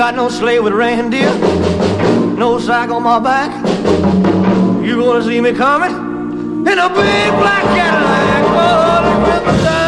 got no sleigh with reindeer, no sack on my back. You gonna see me coming in a big black Cadillac, rolling with the sun.